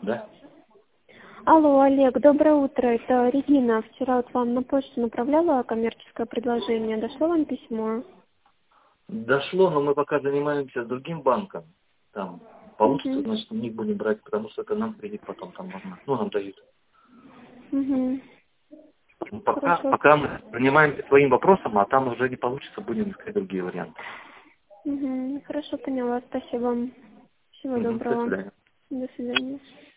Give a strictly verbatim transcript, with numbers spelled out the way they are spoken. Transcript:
Да? Алло, Олег, доброе утро. Это Регина. Вчера вот вам на почту направляла коммерческое предложение. Дошло вам письмо? Дошло, но мы пока занимаемся другим банком. Там получится, Угу. значит, у них будем брать, потому что это нам кредит потом там можно. Ну, нам дают. Угу. Ну, пока, Хорошо. пока мы занимаемся своим вопросом, а там уже не получится, будем искать другие варианты. Угу. Хорошо, поняла. Спасибо вам. Всего Мгм. До доброго. свидания. До свидания.